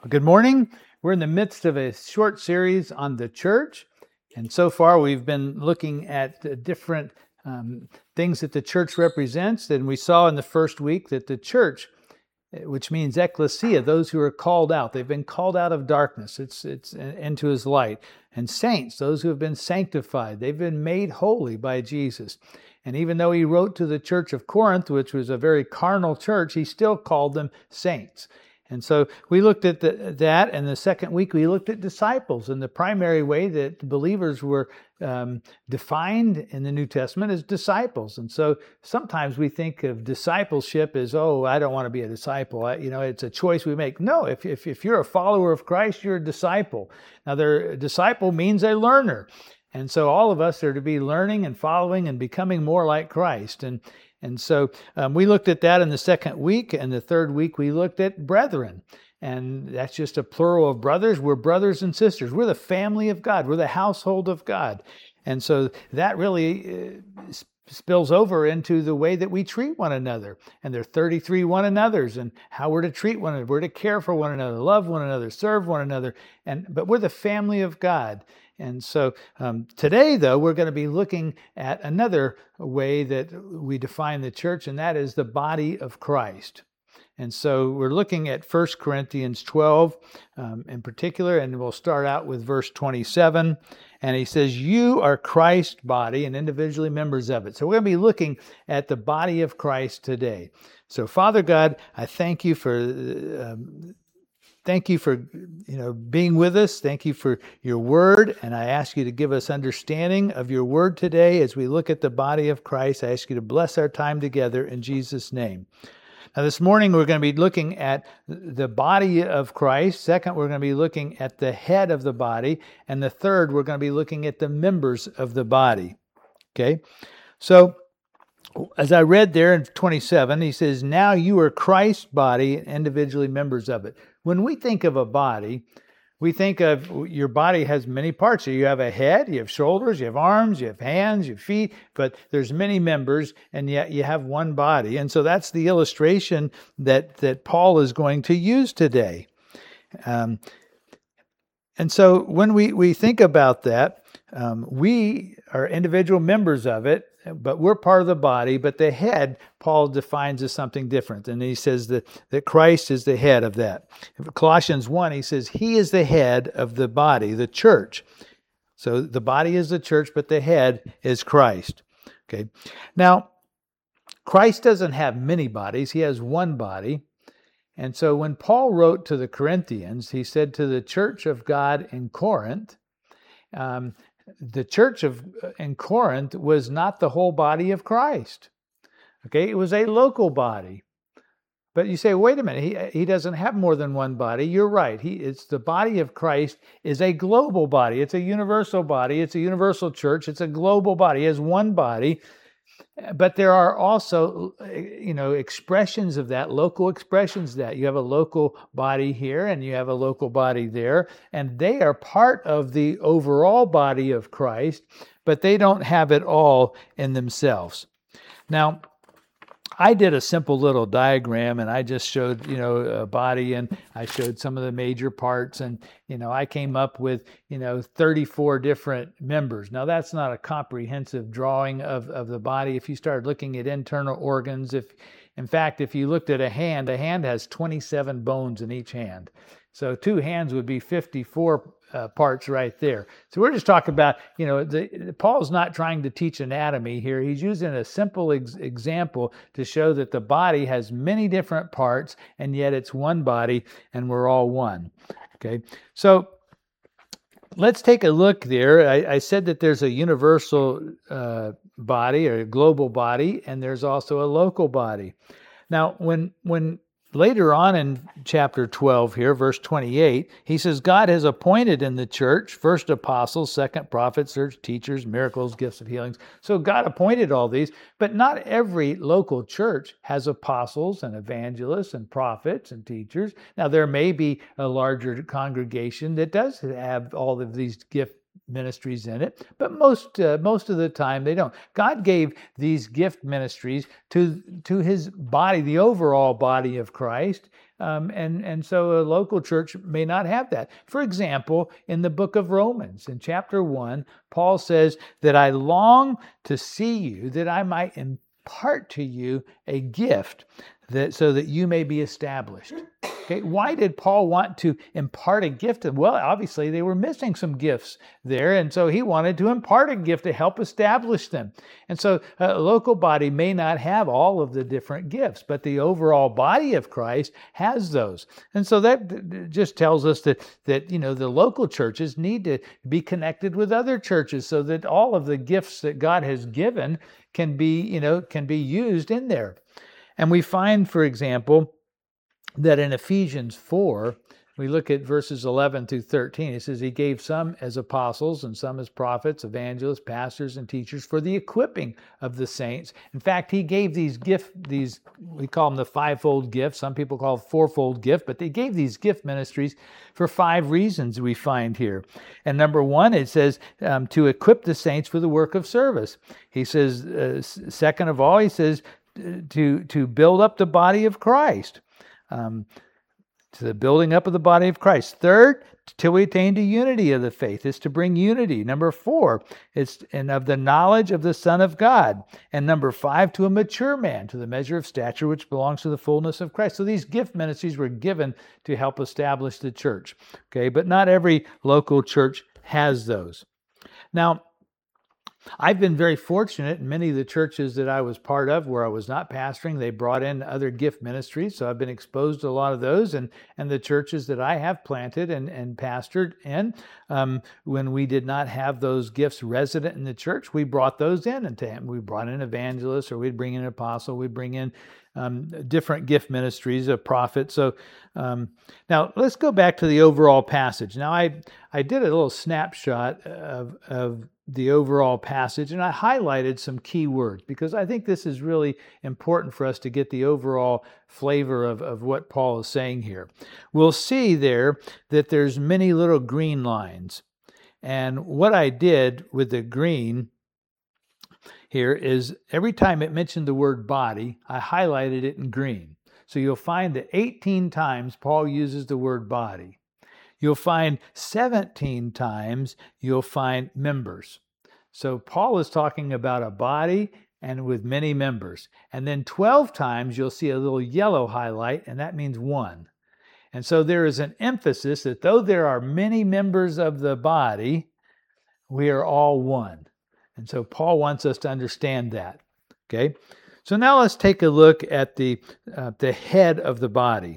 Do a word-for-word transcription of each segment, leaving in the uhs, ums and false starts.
Good morning. We're in the midst of a short series on the church. And so far, we've been looking at the different um, things that the church represents. And we saw in the first week that the church, which means ecclesia, those who are called out, they've been called out of darkness, it's, it's into his light. And saints, those who have been sanctified, they've been made holy by Jesus. And even though he wrote to the church of Corinth, which was a very carnal church, he still called them saints. And so we looked at the, that, and the second week we looked at disciples, and the primary way that believers were um, defined in the New Testament is disciples. And so sometimes we think of discipleship as, oh, I don't want to be a disciple. I, you know, it's a choice we make. No, if, if if you're a follower of Christ, you're a disciple. Now, their disciple means a learner. And so all of us are to be learning and following and becoming more like Christ. And And so um, we looked at that in the second week, and the third week we looked at brethren. And that's just a plural of brothers. We're brothers and sisters. We're the family of God. We're the household of God. And so that really uh, spills over into the way that we treat one another. And there are thirty-three one another's, and how we're to treat one another. We're to care for one another, love one another, serve one another. And but we're the family of God. And so um, today, though, we're going to be looking at another way that we define the church, and that is the body of Christ. And so we're looking at First Corinthians twelve um, in particular, and we'll start out with verse twenty-seven. And he says, you are Christ's body and individually members of it. So we're going to be looking at the body of Christ today. So Father God, I thank you for... Um, Thank you for, you know, being with us. Thank you for your word. And I ask you to give us understanding of your word today as we look at the body of Christ. I ask you to bless our time together in Jesus' name. Now, this morning, we're going to be looking at the body of Christ. Second, we're going to be looking at the head of the body. And the third, we're going to be looking at the members of the body. Okay? So, as I read there in twenty-seven, he says, now you are Christ's body, individually members of it. When we think of a body, we think of your body has many parts. So you have a head, you have shoulders, you have arms, you have hands, you have feet, but there's many members, and yet you have one body. And so that's the illustration that, that Paul is going to use today. Um, and so when we, we think about that, um, we are individual members of it, but we're part of the body, but the head, Paul defines as something different. And he says that, that Christ is the head of that. In Colossians one, he says, he is the head of the body, the church. So the body is the church, but the head is Christ. Okay. Now, Christ doesn't have many bodies. He has one body. And so when Paul wrote to the Corinthians, he said to the church of God in Corinth, um, the church of in Corinth was not the whole body of Christ. Okay, it was a local body. But you say, wait a minute, he he doesn't have more than one body. You're right. He it's the body of Christ is a global body. It's a universal body. It's a universal church. It's a global body. He has one body. But there are also, you know, expressions of that, local expressions of that. You have a local body here and you have a local body there, and they are part of the overall body of Christ, but they don't have it all in themselves. Now, I did a simple little diagram, and I just showed, you know, a body, and I showed some of the major parts, and, you know, I came up with, you know, thirty-four different members. Now, that's not a comprehensive drawing of, of the body. If you start looking at internal organs, if, in fact, if you looked at a hand, a hand has twenty-seven bones in each hand. So two hands would be fifty-four uh, parts right there. So we're just talking about, you know, the, Paul's not trying to teach anatomy here. He's using a simple ex- example to show that the body has many different parts, and yet it's one body, and we're all one. Okay, so let's take a look there. I, I said that there's a universal uh, body or a global body, and there's also a local body. Now, when when later on in chapter twelve here, verse twenty-eight, he says, God has appointed in the church first apostles, second prophets, third teachers, miracles, gifts of healings. So God appointed all these, but not every local church has apostles and evangelists and prophets and teachers. Now, there may be a larger congregation that does have all of these gift, ministries in it, but most uh, most of the time they don't. God gave these gift ministries to to his body, the overall body of Christ, um, and and so a local church may not have that. For example, in the book of Romans, in chapter one, Paul says that I long to see you, that I might impart to you a gift, that so that you may be established. Okay, why did Paul want to impart a gift? Well, obviously they were missing some gifts there, and so he wanted to impart a gift to help establish them. And so a local body may not have all of the different gifts, but the overall body of Christ has those. And so that just tells us that, that you know, the local churches need to be connected with other churches so that all of the gifts that God has given can be, you know, can be used in there. And we find, for example, that in Ephesians four, we look at verses eleven through thirteen. It says, he gave some as apostles and some as prophets, evangelists, pastors, and teachers for the equipping of the saints. In fact, he gave these gift, these, we call them the fivefold gift. Some people call it fourfold gift, but they gave these gift ministries for five reasons we find here. And number one, it says um, to equip the saints for the work of service. He says, uh, second of all, he says to, to build up the body of Christ. Um, to the building up of the body of Christ. Third, till we attain to unity of the faith. It's to bring unity. Number four, it's and of the knowledge of the Son of God. And number five, to a mature man, to the measure of stature which belongs to the fullness of Christ. So these gift ministries were given to help establish the church. Okay, but not every local church has those. Now, I've been very fortunate in many of the churches that I was part of where I was not pastoring. They brought in other gift ministries, so I've been exposed to a lot of those. And, and the churches that I have planted and, and pastored in, um, when we did not have those gifts resident in the church, we brought those in. And to, we brought in evangelists, or we'd bring in an apostle, we'd bring in um, different gift ministries, a prophet. So um, now let's go back to the overall passage. Now I, I did a little snapshot of, of the overall passage, and I highlighted some key words because I think this is really important for us to get the overall flavor of, of what Paul is saying here. We'll see there that there's many little green lines. And what I did with the green here is every time it mentioned the word body, I highlighted it in green. So you'll find that eighteen times Paul uses the word body. You'll find seventeen times you'll find members. So Paul is talking about a body and with many members. And then twelve times you'll see a little yellow highlight, and that means one. And so there is an emphasis that though there are many members of the body, we are all one. And so Paul wants us to understand that. Okay? So now let's take a look at the, uh, the head of the body.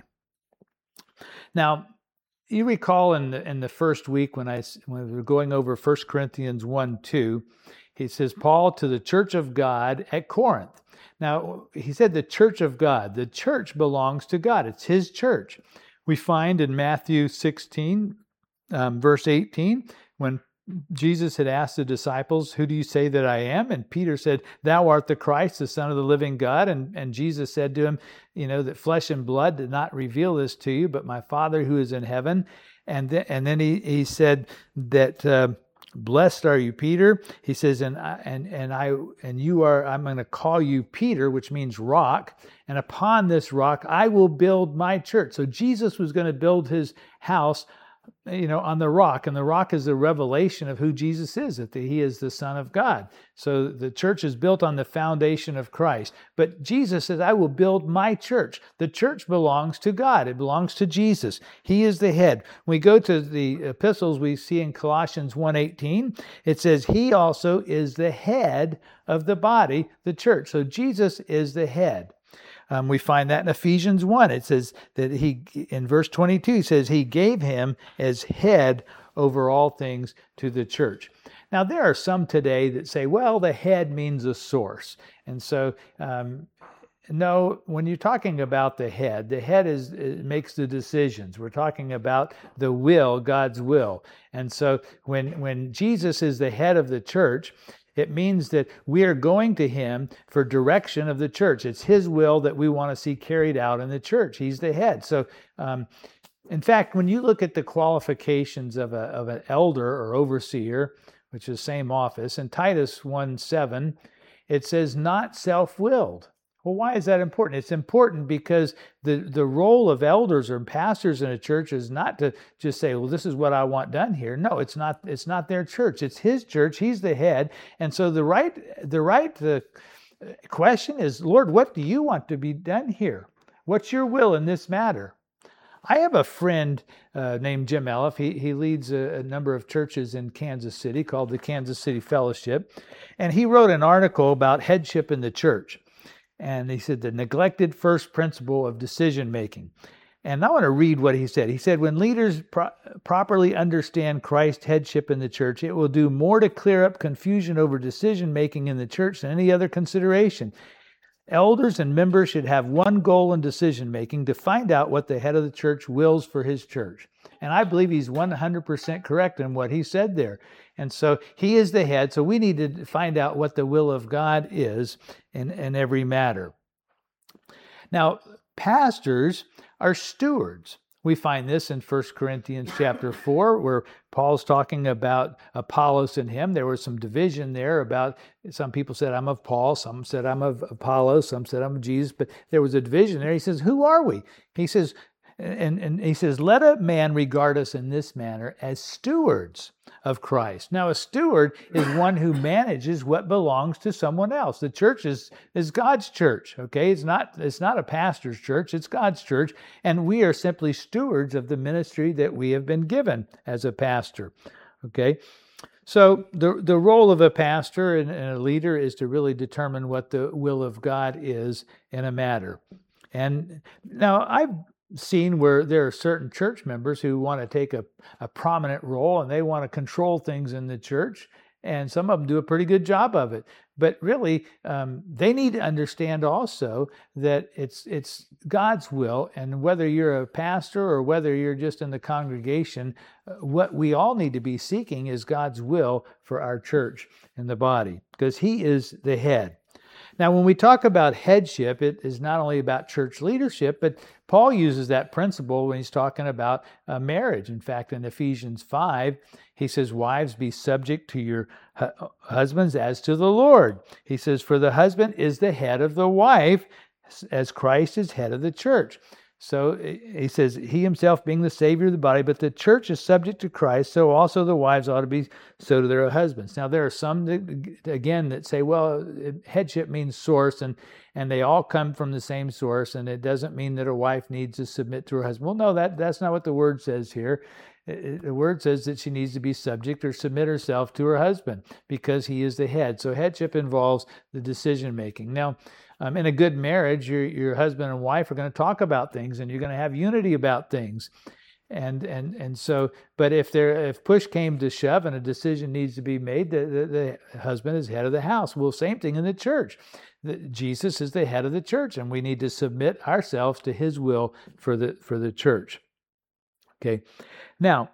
Now, you recall in the, in the first week when I when we were going over First Corinthians one two, he says, Paul to the church of God at Corinth. Now, he said the church of God. The church belongs to God. It's his church. We find in Matthew sixteen, um, verse eighteen, when Jesus had asked the disciples, who do you say that I am? And Peter said, thou art the Christ, the Son of the living God. And, and Jesus said to him, you know, that flesh and blood did not reveal this to you, but my Father who is in heaven. And, th- and then he, he said that, uh, blessed are you, Peter. He says, and I, and, and I, and you are, I'm going to call you Peter, which means rock. And upon this rock, I will build my church. So Jesus was going to build his house, you know, on the rock. And the rock is the revelation of who Jesus is, that he is the Son of God. So the church is built on the foundation of Christ. But Jesus says, I will build my church. The church belongs to God. It belongs to Jesus. He is the head. When we go to the epistles, we see in Colossians one eighteen, it says, he also is the head of the body, the church. So Jesus is the head. Um, we find that in Ephesians one. It says that he, in verse twenty-two, says he gave him as head over all things to the church. Now, there are some today that say, well, the head means a source. And so, um, no, when you're talking about the head, the head is it makes the decisions. We're talking about the will, God's will. And so when, when Jesus is the head of the church, it means that we are going to him for direction of the church. It's his will that we want to see carried out in the church. He's the head. So um, In fact, when you look at the qualifications of, a, of an elder or overseer, which is the same office, in Titus one seven, it says not self-willed. Well, why is that important? It's important because the, the role of elders or pastors in a church is not to just say, well, this is what I want done here. No, it's not, it's not their church. It's his church. He's the head. And so the right, the right uh, question is, Lord, what do you want to be done here? What's your will in this matter? I have a friend uh, named Jim Elliff. He, he leads a, a number of churches in Kansas City called the Kansas City Fellowship. And he wrote an article about headship in the church. And he said, the neglected first principle of decision making. And I want to read what he said. He said, when leaders pro- properly understand Christ's headship in the church, it will do more to clear up confusion over decision making in the church than any other consideration. Elders and members should have one goal in decision making: to find out what the head of the church wills for his church. And I believe he's one hundred percent correct in what he said there. And so he is the head, so we need to find out what the will of God is in, in every matter. Now, pastors are stewards. We find this in First Corinthians chapter four, where Paul's talking about Apollos and him. There was some division there about, some people said, I'm of Paul, some said, I'm of Apollos, some said, I'm of Jesus, but there was a division there. He says, who are we? He says, and, and he says, let a man regard us in this manner as stewards of Christ. Now, a steward is one who manages what belongs to someone else. The church is, is God's church, okay? It's not, it's not a pastor's church, it's God's church, and we are simply stewards of the ministry that we have been given as a pastor, okay? So the, the role of a pastor and, and a leader is to really determine what the will of God is in a matter. And now I've seen where there are certain church members who want to take a, a prominent role and they want to control things in the church, and some of them do a pretty good job of it. But really, um, they need to understand also that it's it's God's will, and whether you're a pastor or whether you're just in the congregation, what we all need to be seeking is God's will for our church and the body, because He is the head. Now, when we talk about headship, it is not only about church leadership, but Paul uses that principle when he's talking about uh, marriage. In fact, in Ephesians five, he says, wives, be subject to your hu- husbands as to the Lord. He says, for the husband is the head of the wife, as Christ is head of the church. So he says, he himself being the Savior of the body, but the church is subject to Christ, so also the wives ought to be so to their husbands. Now, there are some, that, again, that say, well, headship means source, and, and they all come from the same source, and it doesn't mean that a wife needs to submit to her husband. Well, no, that, that's not what the word says here. The word says that she needs to be subject or submit herself to her husband because he is the head. So headship involves the decision making. Now, um, in a good marriage, your your husband and wife are going to talk about things, and you're going to have unity about things. And and and so, but if there if push came to shove and a decision needs to be made, the, the, the husband is head of the house. Well, same thing in the church. The, Jesus is the head of the church, and we need to submit ourselves to His will for the for the church. Okay. Now,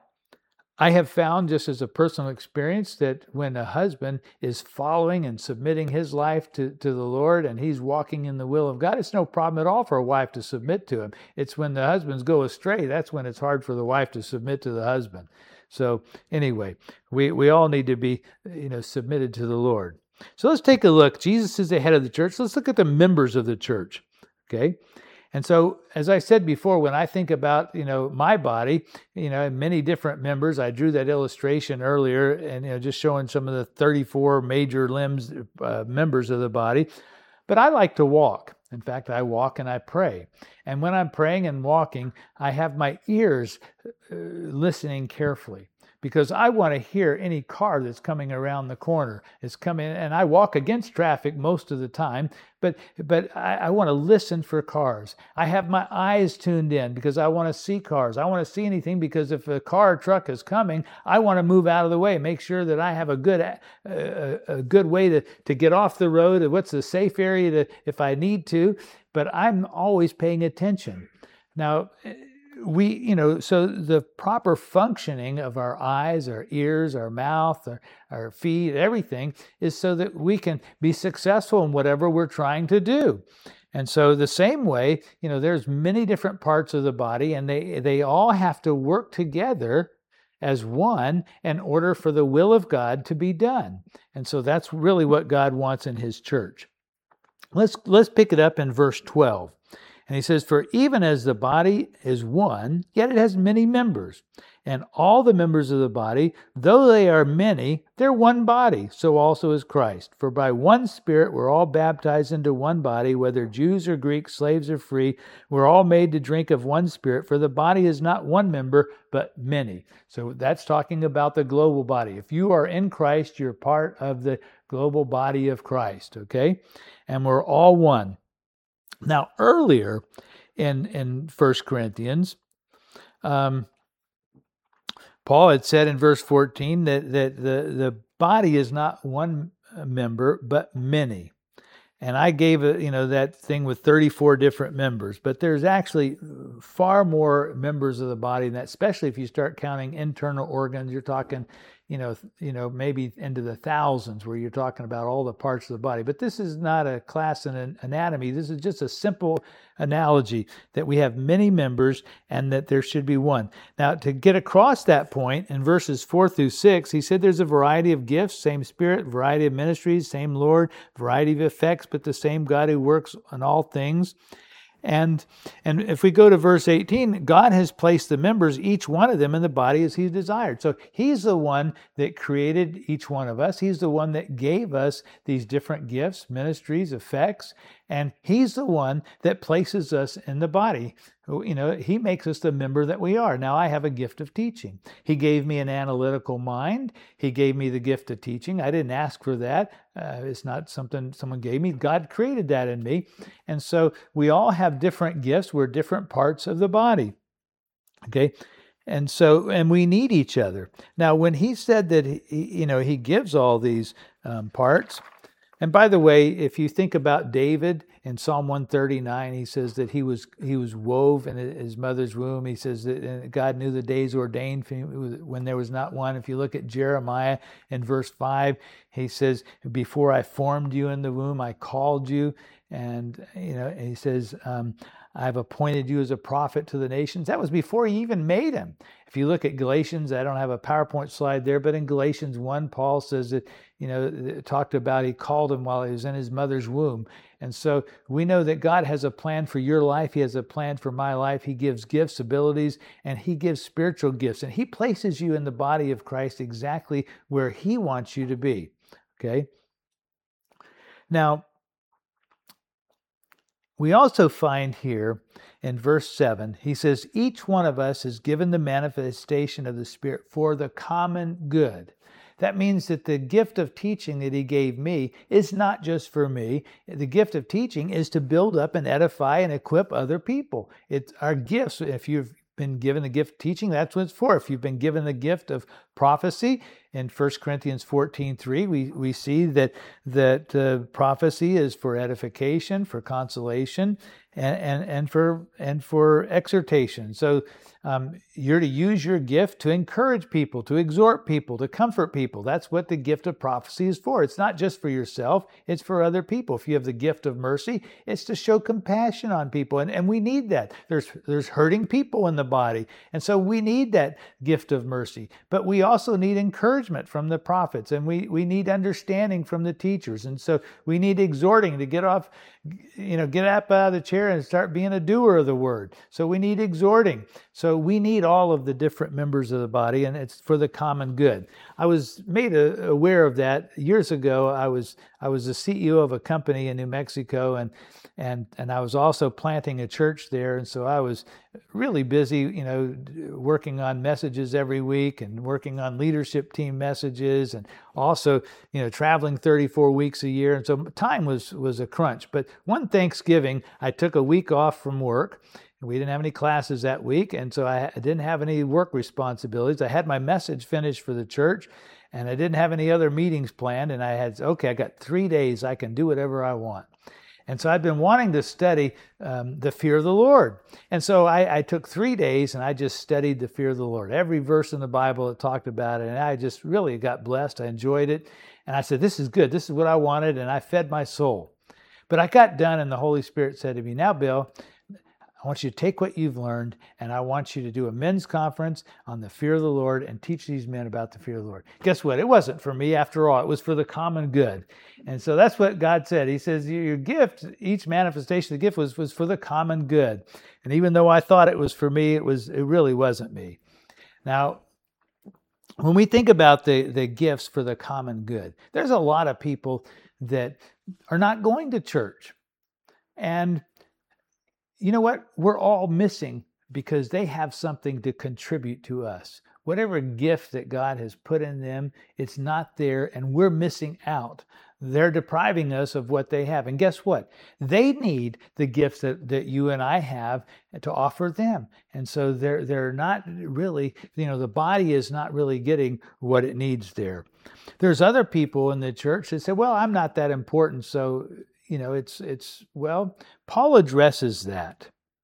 I have found, just as a personal experience, that when a husband is following and submitting his life to, to the Lord and he's walking in the will of God, it's no problem at all for a wife to submit to him. It's when the husbands go astray, that's when it's hard for the wife to submit to the husband. So anyway, we, we all need to be, you know, submitted to the Lord. So let's take a look. Jesus is the head of the church. Let's look at the members of the church, okay? And so, as I said before, when I think about, you know, my body, you know, many different members, I drew that illustration earlier and, you know, just showing some of the thirty-four major limbs, uh, members of the body. But I like to walk. In fact, I walk and I pray. And when I'm praying and walking, I have my ears uh, listening carefully, because I want to hear any car that's coming around the corner. It's coming, and I walk against traffic most of the time, but but I, I want to listen for cars. I have my eyes tuned in because I want to see cars. I want to see anything because if a car or truck is coming, I want to move out of the way, make sure that I have a good uh, a good way to, to get off the road, what's the safe area to, if I need to, but I'm always paying attention. Now, we, you know, so the proper functioning of our eyes, our ears, our mouth, our, our feet, everything is so that we can be successful in whatever we're trying to do. And so the same way, you know, there's many different parts of the body, and they, they all have to work together as one in order for the will of God to be done. And so that's really what God wants in his church. Let's, let's pick it up in verse twelve. And he says, "For even as the body is one, yet it has many members. And all the members of the body, though they are many, they're one body. So also is Christ. For by one Spirit we're all baptized into one body, whether Jews or Greeks, slaves or free. We're all made to drink of one Spirit. For the body is not one member, but many." So that's talking about the global body. If you are in Christ, you're part of the global body of Christ, okay? And we're all one. Now, earlier in, in First Corinthians, um, Paul had said in verse fourteen that, that the, the body is not one member, but many. And I gave a, you know, that thing with thirty-four different members, but there's actually far more members of the body than that, especially if you start counting internal organs. You're talking, you know, you know, maybe into the thousands where you're talking about all the parts of the body. But this is not a class in anatomy. This is just a simple analogy that we have many members and that there should be one. Now, to get across that point, in verses four through six, he said there's a variety of gifts, same Spirit, variety of ministries, same Lord, variety of effects, but the same God who works on all things. And and if we go to verse eighteen, God has placed the members, each one of them, in the body as he desired. So he's the one that created each one of us. He's the one that gave us these different gifts, ministries, effects, and he's the one that places us in the body. You know, he makes us the member that we are. Now, I have a gift of teaching. He gave me an analytical mind. He gave me the gift of teaching. I didn't ask for that. Uh, it's not something someone gave me. God created that in me. And so we all have different gifts. We're different parts of the body. Okay? And so, and we need each other. Now, when he said that, he, you know, he gives all these um, parts, and by the way, if you think about David in Psalm one thirty-nine, he says that he was he was wove in his mother's womb. He says that God knew the days ordained for him when there was not one. If you look at Jeremiah in verse five, he says, "Before I formed you in the womb, I called you." And you know, and he says, um, "I've appointed you as a prophet to the nations." That was before he even made him. If you look at Galatians, I don't have a PowerPoint slide there, but in Galatians one, Paul says that, you know, it talked about he called him while he was in his mother's womb. And so we know that God has a plan for your life. He has a plan for my life. He gives gifts, abilities, and he gives spiritual gifts. And he places you in the body of Christ exactly where he wants you to be. Okay? Now, we also find here in verse seven, he says, "Each one of us is given the manifestation of the Spirit for the common good." That means that the gift of teaching that he gave me is not just for me. The gift of teaching is to build up and edify and equip other people. It's our gifts. If you've been given the gift of teaching, that's what it's for. If you've been given the gift of prophecy, in First Corinthians fourteen three, we, we see that, that uh, prophecy is for edification, for consolation, and, and, and, for, and for exhortation. So um, you're to use your gift to encourage people, to exhort people, to comfort people. That's what the gift of prophecy is for. It's not just for yourself, it's for other people. If you have the gift of mercy, it's to show compassion on people. And, and we need that. There's, there's hurting people in the body. And so we need that gift of mercy. But we also need encouragement from the prophets, and we, we need understanding from the teachers. And so we need exhorting to get off, you know, get up out of the chair and start being a doer of the word. So we need exhorting. So we need all of the different members of the body, and it's for the common good. I was made a, aware of that years ago. I was I was the C E O of a company in New Mexico, and and and I was also planting a church there. And so I was really busy, you know, working on messages every week and working on leadership team messages, and also, you know, traveling thirty-four weeks a year. And so time was was a crunch. But one Thanksgiving, I took a week off from work. We didn't have any classes that week, and so I didn't have any work responsibilities. I had my message finished for the church, and I didn't have any other meetings planned, and I had, okay, I got three days. I can do whatever I want. And so I've been wanting to study um, the fear of the Lord. And so I, I took three days, and I just studied the fear of the Lord. Every verse in the Bible that talked about it, and I just really got blessed. I enjoyed it. And I said, this is good. This is what I wanted, and I fed my soul. But I got done and the Holy Spirit said to me, now, Bill, I want you to take what you've learned and I want you to do a men's conference on the fear of the Lord and teach these men about the fear of the Lord. Guess what? It wasn't for me after all. It was for the common good. And so that's what God said. He says, your gift, each manifestation of the gift was, was for the common good. And even though I thought it was for me, it was it really wasn't me. Now, when we think about the, the gifts for the common good, there's a lot of people that are not going to church. And you know what? We're all missing because they have something to contribute to us. Whatever gift that God has put in them, it's not there and we're missing out. They're depriving us of what they have. And guess what? They need the gifts that, that you and I have to offer them. And so they're they're not really, you know, the body is not really getting what it needs there. There's other people in the church that say, well, I'm not that important, so You know, it's, it's well, Paul addresses that.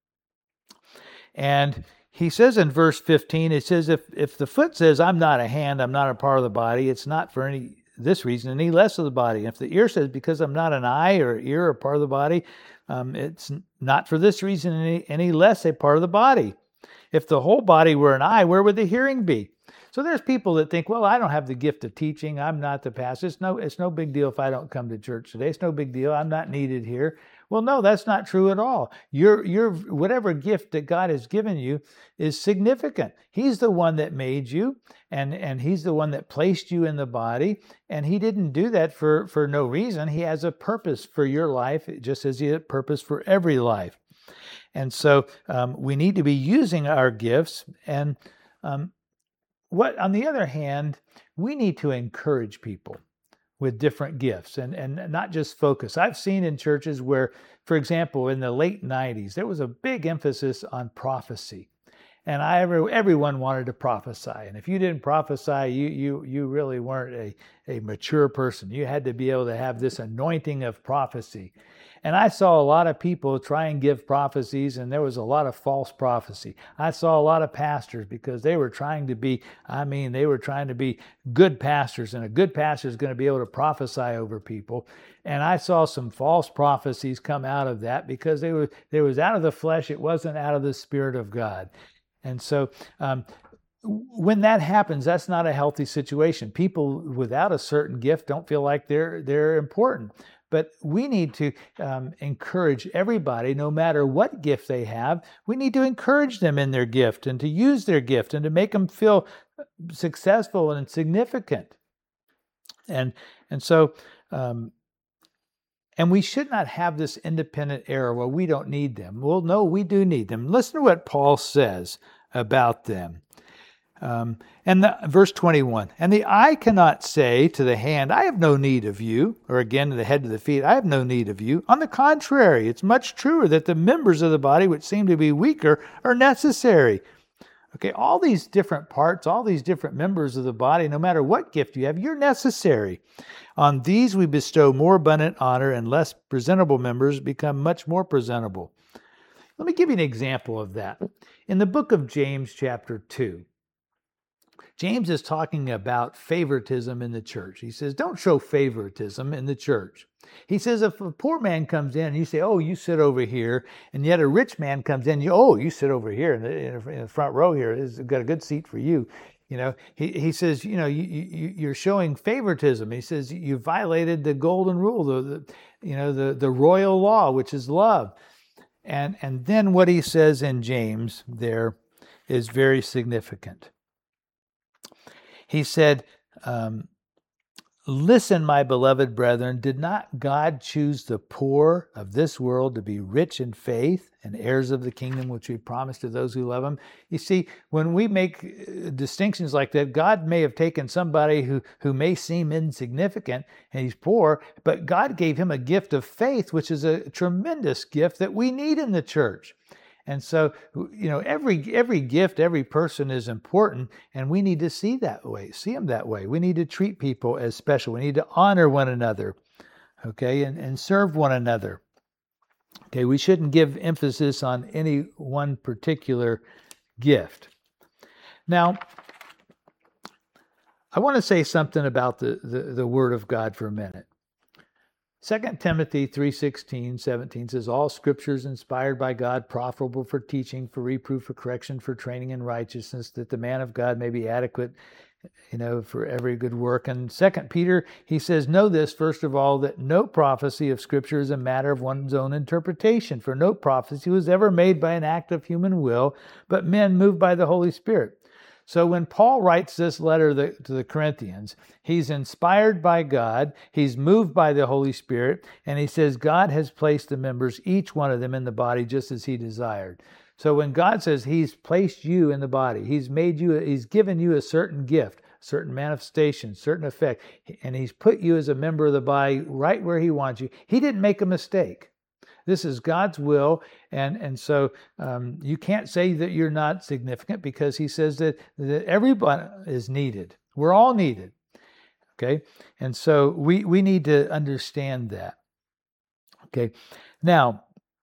And he says in verse fifteen, it says, if, if the foot says, I'm not a hand, I'm not a part of the body, it's not for any this reason, any less of the body. And if the ear says, because I'm not an eye or ear or part of the body, um, it's not for this reason any, any less a part of the body. If the whole body were an eye, where would the hearing be? So there's people that think, well, I don't have the gift of teaching. I'm not the pastor. It's no, it's no big deal if I don't come to church today. It's no big deal. I'm not needed here. Well, no, that's not true at all. Your, your, whatever gift that God has given you is significant. He's the one that made you, and, and He's the one that placed you in the body. And He didn't do that for, for no reason. He has a purpose for your life, just as He has a purpose for every life. And so um, we need to be using our gifts. And um, what, on the other hand, we need to encourage people with different gifts and, and not just focus. I've seen in churches where, for example, in the late nineties, there was a big emphasis on prophecy. And I everyone wanted to prophesy. And if you didn't prophesy, you you you really weren't a, a mature person. You had to be able to have this anointing of prophecy. And I saw a lot of people try and give prophecies, and there was a lot of false prophecy. I saw a lot of pastors because they were trying to be, I mean, they were trying to be good pastors, and a good pastor is going to be able to prophesy over people. And I saw some false prophecies come out of that because they were they was out of the flesh. It wasn't out of the Spirit of God. And so um, when that happens, that's not a healthy situation. People without a certain gift don't feel like they're they're important. But we need to um, encourage everybody, no matter what gift they have. We need to encourage them in their gift and to use their gift and to make them feel successful and significant. And and so, um, and we should not have this independent error where we don't need them. Well, no, we do need them. Listen to what Paul says about them. Um, and the, verse twenty-one, and the eye cannot say to the hand, I have no need of you, or again to the head to the feet, I have no need of you. On the contrary, it's much truer that the members of the body which seem to be weaker are necessary. Okay, all these different parts, all these different members of the body, no matter what gift you have, you're necessary. On these we bestow more abundant honor, and less presentable members become much more presentable. Let me give you an example of that. In the book of James, chapter two, James is talking about favoritism in the church. He says, don't show favoritism in the church. He says, if a poor man comes in and you say, oh, you sit over here, and yet a rich man comes in, you, oh, you sit over here in the, in the front row here. It's got a good seat for you. You know, he, he says, you know, you, you, you're showing favoritism. He says, you violated the golden rule, the, the you know, the, the royal law, which is love. And, and then what he says in James there is very significant. He said, um, listen, my beloved brethren, did not God choose the poor of this world to be rich in faith and heirs of the kingdom which we promised to those who love him? You see, when we make distinctions like that, God may have taken somebody who, who may seem insignificant and he's poor, but God gave him a gift of faith, which is a tremendous gift that we need in the church. And so, you know, every every gift, every person is important, and we need to see that way, see them that way. We need to treat people as special. We need to honor one another, okay, and, and serve one another. Okay, we shouldn't give emphasis on any one particular gift. Now, I want to say something about the, the, the Word of God for a minute. Second Timothy three sixteen, seventeen says, all scripture is inspired by God, profitable for teaching, for reproof, for correction, for training in righteousness, that the man of God may be adequate, you know, for every good work. And Second Peter, he says, know this, first of all, that no prophecy of Scripture is a matter of one's own interpretation, for no prophecy was ever made by an act of human will, but men moved by the Holy Spirit. So when Paul writes this letter to the Corinthians, he's inspired by God, he's moved by the Holy Spirit, and he says God has placed the members, each one of them, in the body just as he desired. So when God says he's placed you in the body, he's made you, he's given you a certain gift, certain manifestation, certain effect, and he's put you as a member of the body right where he wants you, he didn't make a mistake. This is God's will, and, and so um, you can't say that you're not significant, because he says that, that everyone is needed. We're all needed, okay? And so we, we need to understand that, okay? Now,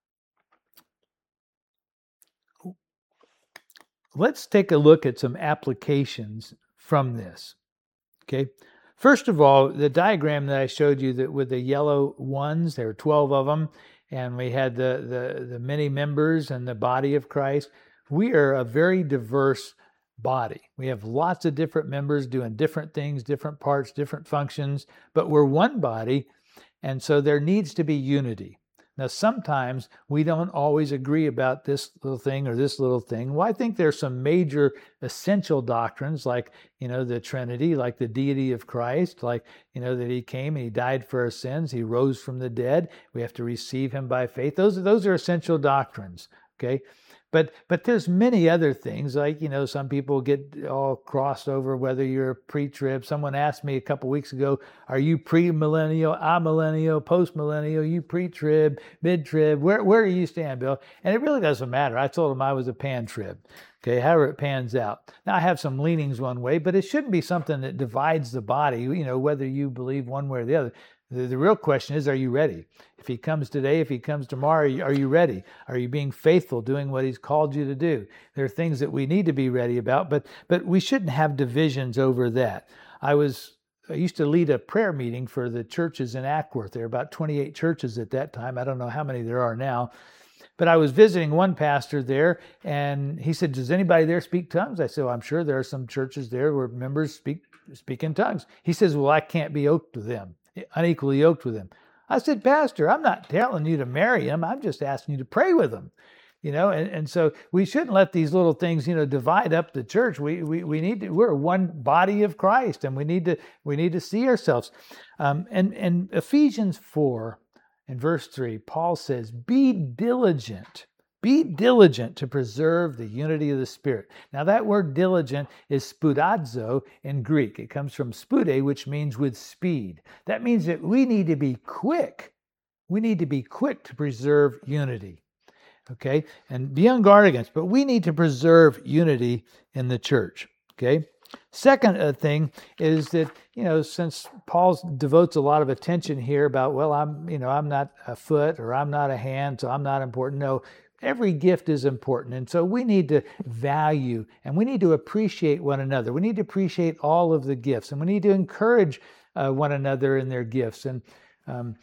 let's take a look at some applications from this, okay? First of all, the diagram that I showed you that with the yellow ones, there were twelve of them, and we had the, the, the many members and the body of Christ. We are a very diverse body. We have lots of different members doing different things, different parts, different functions, but we're one body, and so there needs to be unity. Now, sometimes we don't always agree about this little thing or this little thing. Well, I think there's some major essential doctrines like, you know, the Trinity, like the deity of Christ, like, you know, that he came and he died for our sins. He rose from the dead. We have to receive him by faith. Those, those are essential doctrines, okay? But but there's many other things, like, you know, some people get all crossed over whether you're pre-trib. Someone asked me a couple weeks ago, are you pre-millennial, amillennial, post-millennial, you pre-trib, mid-trib? Where, where do you stand, Bill? And it really doesn't matter. I told them I was a pan-trib, okay, however it pans out. Now, I have some leanings one way, but it shouldn't be something that divides the body, you know, whether you believe one way or the other. The, the real question is, are you ready? If he comes today, if he comes tomorrow, are you, are you ready? Are you being faithful, doing what he's called you to do? There are things that we need to be ready about, but but we shouldn't have divisions over that. I was I used to lead a prayer meeting for the churches in Ackworth. There were about twenty-eight churches at that time. I don't know how many there are now. But I was visiting one pastor there, and he said, does anybody there speak tongues? I said, well, I'm sure there are some churches there where members speak speak in tongues. He says, well, I can't be yoked with them, unequally yoked with them. I said, Pastor, I'm not telling you to marry him. I'm just asking you to pray with him. You know, and, and so we shouldn't let these little things, you know, divide up the church. We we we need to, we're one body of Christ, and we need to we need to see ourselves. Um, and, and Ephesians four in verse three, Paul says, be diligent. Be diligent to preserve the unity of the Spirit. Now that word diligent is spoudazo in Greek. It comes from spoude, which means with speed. That means that we need to be quick. We need to be quick to preserve unity. Okay? And be on guard against, but we need to preserve unity in the church. Okay? Second uh, thing is that, you know, since Paul devotes a lot of attention here about, well, I'm, you know, I'm not a foot or I'm not a hand, so I'm not important. No, every gift is important. And so we need to value and we need to appreciate one another. We need to appreciate all of the gifts, and we need to encourage uh, one another in their gifts. And um,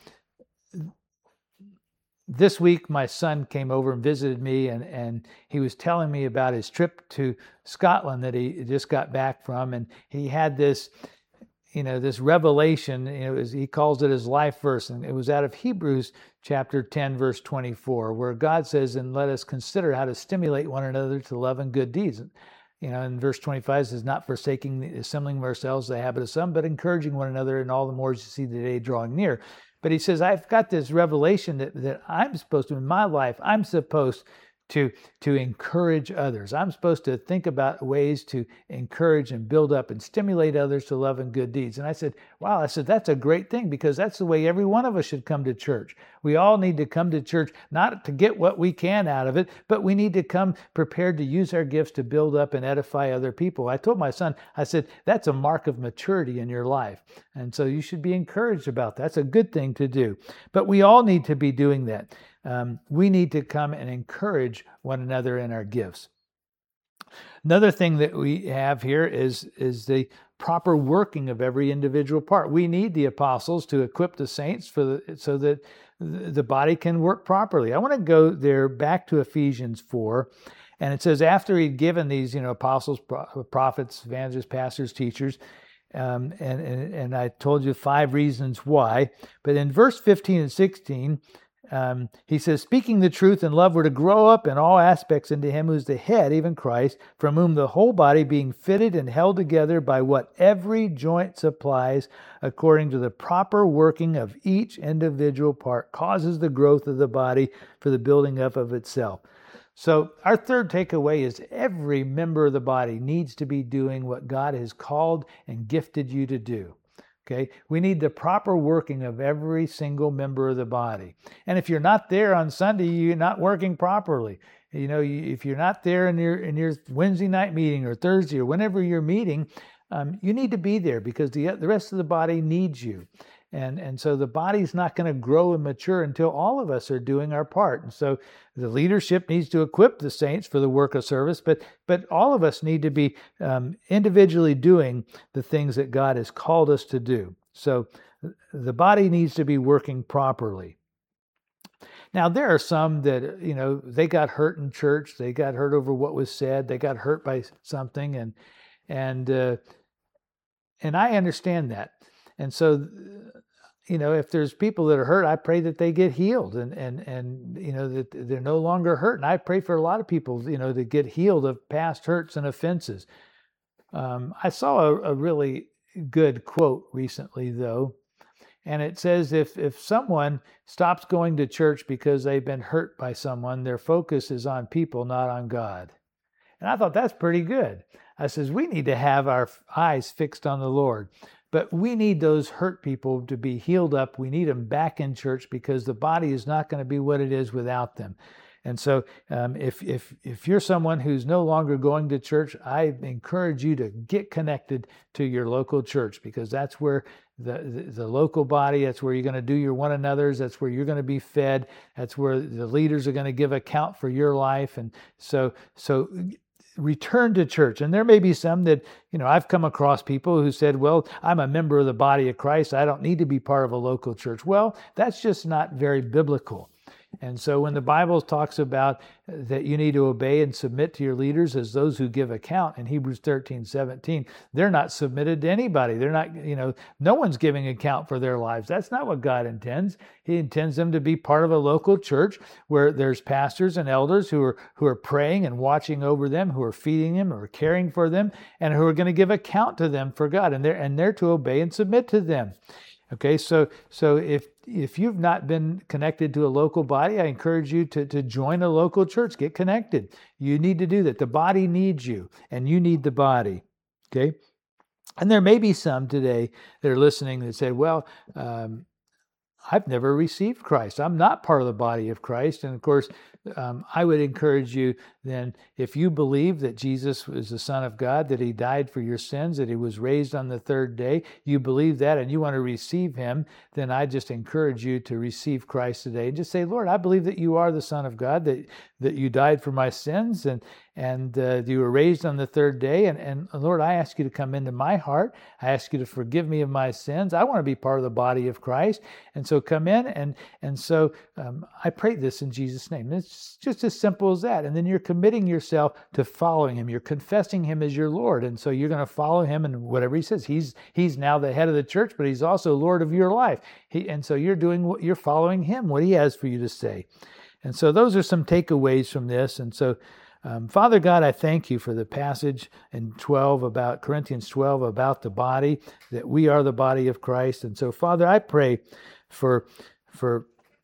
this week, my son came over and visited me, and, and he was telling me about his trip to Scotland that he just got back from. And he had this, you know, this revelation. It was, he calls it his life verse, and it was out of Hebrews chapter ten, verse twenty-four, where God says, and let us consider how to stimulate one another to love and good deeds. You know, in verse twenty-five, it says, not forsaking the assembling of ourselves, the habit of some, but encouraging one another, and all the more as you see the day drawing near. But he says, I've got this revelation that, that I'm supposed to, in my life, I'm supposed to, to encourage others. I'm supposed to think about ways to encourage and build up and stimulate others to love and good deeds. And I said, wow, I said, that's a great thing, because that's the way every one of us should come to church. We all need to come to church, not to get what we can out of it, but we need to come prepared to use our gifts to build up and edify other people. I told my son, I said, that's a mark of maturity in your life. And so you should be encouraged about that. That's a good thing to do. But we all need to be doing that. Um, we need to come and encourage one another in our gifts. Another thing that we have here is, is the proper working of every individual part. We need the apostles to equip the saints for the, so that the body can work properly. I want to go there back to Ephesians four. And it says, after he'd given these, you know, apostles, prophets, evangelists, pastors, teachers, um, and, and, and I told you five reasons why. But in verse fifteen and sixteen, Um, he says, speaking the truth in love, we're to grow up in all aspects into him who's the head, even Christ, from whom the whole body being fitted and held together by what every joint supplies, according to the proper working of each individual part, causes the growth of the body for the building up of itself. So our third takeaway is every member of the body needs to be doing what God has called and gifted you to do. Okay, we need the proper working of every single member of the body. And if you're not there on Sunday, you're not working properly. You know, if you're not there in your in your Wednesday night meeting or Thursday or whenever you're meeting, um, you need to be there because the the rest of the body needs you. And, and so the body's not going to grow and mature until all of us are doing our part. And so the leadership needs to equip the saints for the work of service, but but all of us need to be um, individually doing the things that God has called us to do. So the body needs to be working properly. Now, there are some that, you know, they got hurt in church. They got hurt over what was said. They got hurt by something. And, and, uh, and I understand that. And so, you know, if there's people that are hurt, I pray that they get healed and, and, and, you know, that they're no longer hurt. And I pray for a lot of people, you know, to get healed of past hurts and offenses. Um, I saw a, a really good quote recently, though. And it says, if, if someone stops going to church because they've been hurt by someone, their focus is on people, not on God. And I thought that's pretty good. I says, we need to have our eyes fixed on the Lord. But we need those hurt people to be healed up. We need them back in church because the body is not going to be what it is without them. And so um, if, if, if you're someone who's no longer going to church, I encourage you to get connected to your local church because that's where the, the, the local body, that's where you're going to do your one another's, that's where you're going to be fed, that's where the leaders are going to give account for your life. And so, so return to church. And there may be some that, you know, I've come across people who said, well, I'm a member of the body of Christ. I don't need to be part of a local church. Well, that's just not very biblical. And so when the Bible talks about that you need to obey and submit to your leaders as those who give account in Hebrews thirteen seventeen, they're not submitted to anybody. They're not, you know, no one's giving account for their lives. That's not what God intends. He intends them to be part of a local church where there's pastors and elders who are who are praying and watching over them, who are feeding them or caring for them, and who are going to give account to them for God. And they're and they're to obey and submit to them. Okay, so so if if you've not been connected to a local body, I encourage you to, to join a local church. Get connected. You need to do that. The body needs you, and you need the body. Okay, and there may be some today that are listening that say, "Well, um, I've never received Christ. I'm not part of the body of Christ." And of course, um, I would encourage you then, if you believe that Jesus was the Son of God, that he died for your sins, that he was raised on the third day, you believe that and you want to receive him, then I just encourage you to receive Christ today. And just say, Lord, I believe that you are the Son of God, that, that you died for my sins, and and uh, you were raised on the third day. And, and Lord, I ask you to come into my heart. I ask you to forgive me of my sins. I want to be part of the body of Christ. And so come in. And, and so um, I pray this in Jesus' name. It's just as simple as that. And then you're committing yourself to following him. You're confessing him as your Lord. And so you're going to follow him and whatever he says. He's he's now the head of the church, but he's also Lord of your life. He, and so you're doing what you're following him, what he has for you to say. And so those are some takeaways from this. And so Um, Father God, I thank you for the passage in twelve about Corinthians twelve about the body, that we are the body of Christ. And so, Father, I pray for for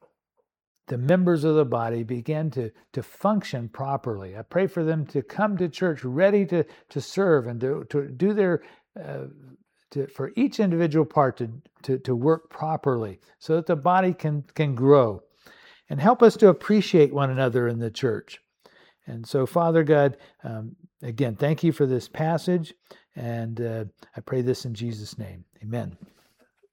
the members of the body begin to, to function properly. I pray for them to come to church ready to, to serve and to, to do their uh, to, for each individual part to, to, to work properly so that the body can, can grow. And help us to appreciate one another in the church. And so, Father God, um, again, thank you for this passage, and uh, I pray this in Jesus' name. Amen.